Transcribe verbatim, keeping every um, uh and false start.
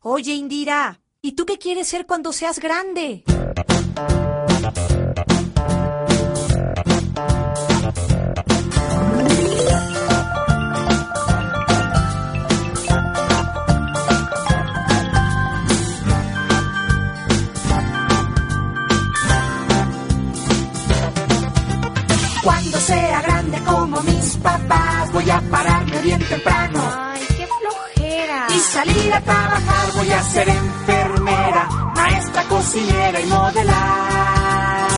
Oye, Indira, ¿y tú qué quieres ser cuando seas grande? Cuando sea grande como mis papás, voy a pararme bien temprano. Ay, qué flojera. Y salir a trabajar, voy a ser enfermera, maestra, cocinera y modelar.